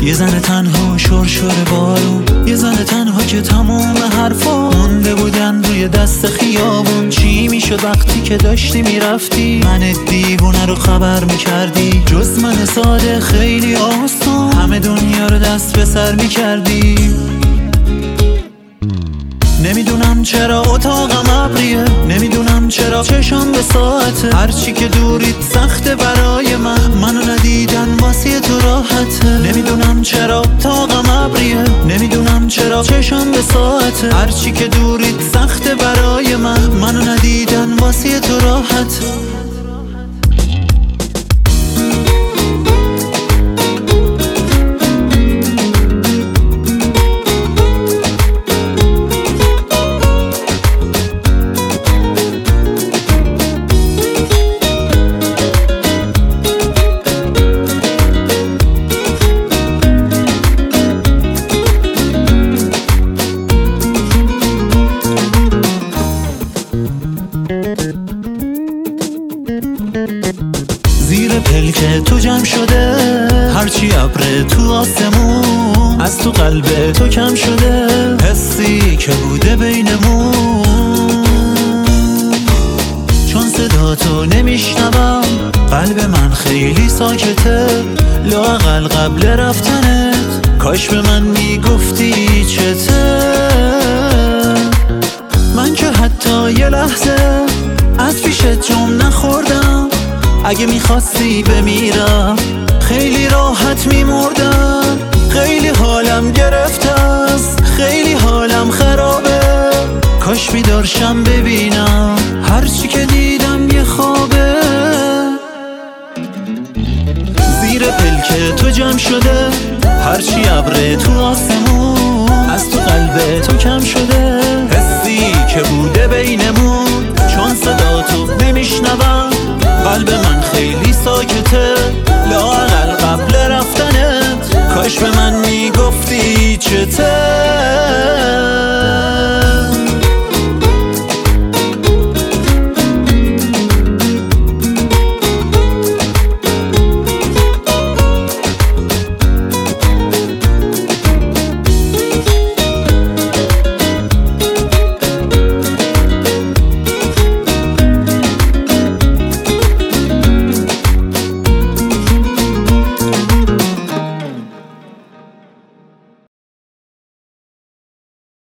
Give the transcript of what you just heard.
یه زن تنها شرشر بارون، یه زن تنها که تمام حرفا مونده بودن روی دست خیابون. چی میشد وقتی که داشتی میرفتی؟ من دیوونه رو خبر میکردی، جز من ساده خیلی آسان همه دنیا رو دست به سر میکردی. نمیدونم چرا اتاقم ابریه، نمیدونم چرا چشم به ساعته، هرچی که دورید سخته برای منو ندیدن واسه تو راحته. نمیدونم چرا اتاقم ابریه، نمیدونم چرا چشم به ساعته، هرچی که دورید سخته برای منو ندیدن واسه تو راحته. زیر پلک تو جمع شده هرچی ابر تو آسمون، از تو قلب تو کم شده حسی که بوده بینمون. چون صدا تو نمیشنوم قلب من خیلی ساکته، لااقل قبل رفتنت کاش به من میگفتی چته. من که حتی یه لحظه از پیشت جم نخوردم، اگه میخواستی بمیرم خیلی راحت میمردم. خیلی حالم گرفته است، خیلی حالم خرابه، کاش بیدارشم ببینم هرچی که دیدم یه خوابه. زیر پلک تو جمع شده هرچی ابر تو آسمون، از تو قلب تو کم شده حسی که بوده بینمون. چون صدا تو نمیشنوم قلب من خیلی ساکته، لااقل قبل رفتنت کاش به من میگفتی چته.